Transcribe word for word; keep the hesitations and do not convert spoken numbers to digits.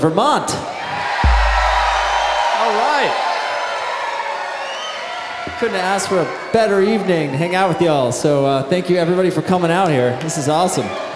Vermont. All right. Couldn't ask for a better evening to hang out with y'all. So uh, thank you everybody for coming out here. This is awesome.